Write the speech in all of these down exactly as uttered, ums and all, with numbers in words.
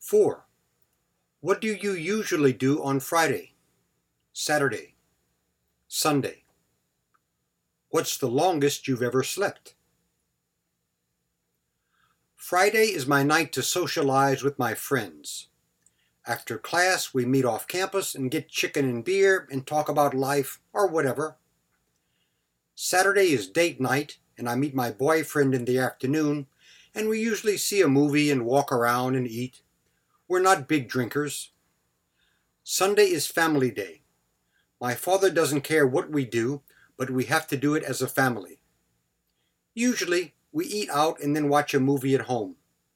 four. What do you usually do on Friday, Saturday, Sunday? What's the longest you've ever slept? Friday is my night to socialize with my friends. After class, we meet off campus and get chicken and beer and talk about life or whatever. Saturday is date night, and I meet my boyfriend in the afternoon, and we usually see a movie and walk around and eat. We're not big drinkers. Sunday is family day. My father doesn't care what we do, but we have to do it as a family. Usually, we eat out and then watch a movie at home.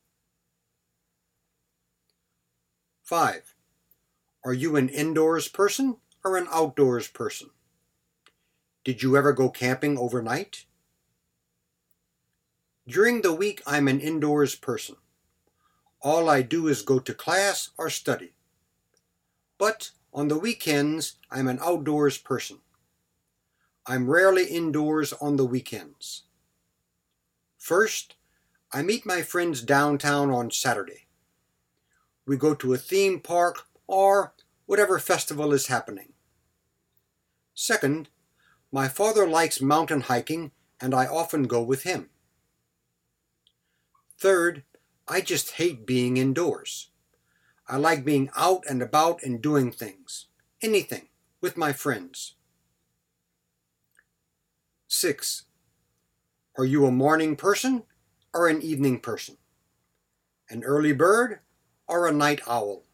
five. Are you an indoors person or an outdoors person? Did you ever go camping overnight? During the week, I'm an indoors person. All I do is go to class or study. But on the weekends, I'm an outdoors person. I'm rarely indoors on the weekends. First, I meet my friends downtown on Saturday. We go to a theme park or whatever festival is happening. Second, my father likes mountain hiking and I often go with him. Third, I just hate being indoors. I like being out and about and doing things, anything, with my friends. Six. Are you a morning person or an evening person? An early bird or a night owl?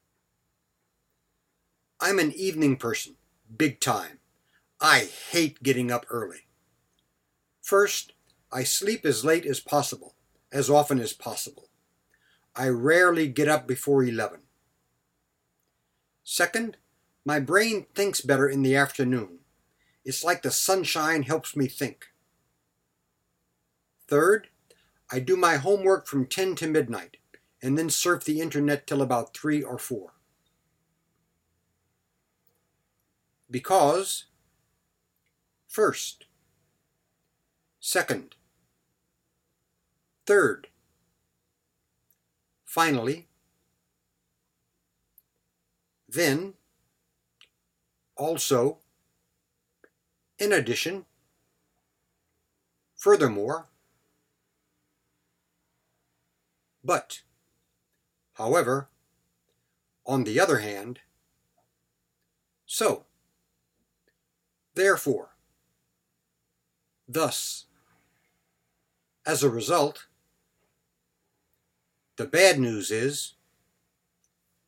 I'm an evening person, big time. I hate getting up early. First, I sleep as late as possible, as often as possible. I rarely get up before eleven. Second, my brain thinks better in the afternoon. It's like the sunshine helps me think. Third, I do my homework from ten to midnight and then surf the internet till about three or four. Because, first, second, third, finally, then, also, in addition, furthermore, but, however, on the other hand, so, therefore, thus. As a result, the bad news is